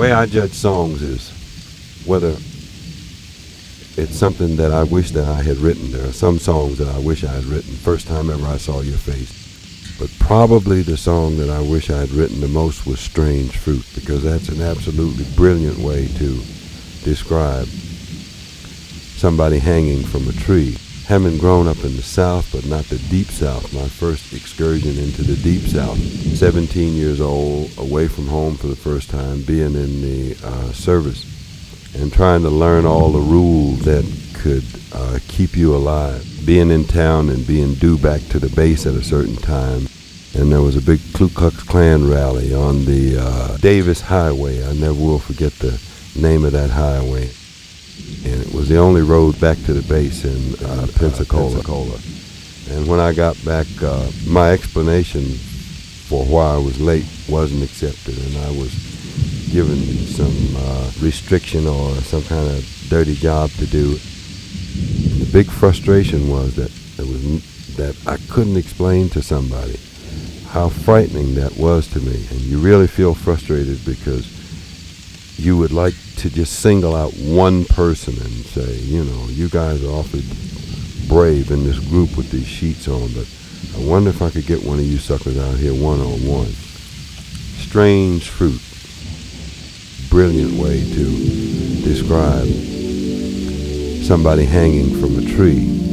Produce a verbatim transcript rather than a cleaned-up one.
way I judge songs is whether it's something that I wish that I had written. There are some songs that I wish I had written first time ever I saw your face. But probably the song that I wish I had written the most was Strange Fruit, because that's an absolutely brilliant way to describe somebody hanging from a tree. Having grown up in the South, but not the Deep South, my first excursion into the Deep South, seventeen years old, away from home for the first time, being in the uh, service, and trying to learn all the rules that could uh, keep you alive. Being in town and being due back to the base at a certain time. And there was a big Ku Klux Klan rally on the uh, Davis Highway. I never will forget the name of that highway. And it was the only road back to the base in uh, Pensacola. Pensacola. And when I got back, uh, my explanation for why I was late wasn't accepted, and I was given some uh, restriction or some kind of dirty job to do. The big frustration was that there was n- that I couldn't explain to somebody how frightening that was to me. And you really feel frustrated because you would like to just single out one person and say, you know, you guys are awfully brave in this group with these sheets on, but I wonder if I could get one of you suckers out here one-on-one. Strange Fruit. Brilliant way to describe somebody hanging from a tree.